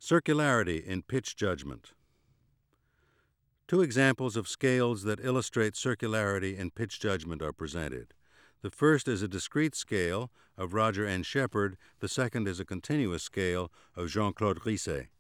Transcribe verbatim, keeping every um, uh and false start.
Circularity in pitch judgment. Two examples of scales that illustrate circularity in pitch judgment are presented. The first is a discrete scale of Roger N. Shepard. The second is a continuous scale of Jean-Claude Risset.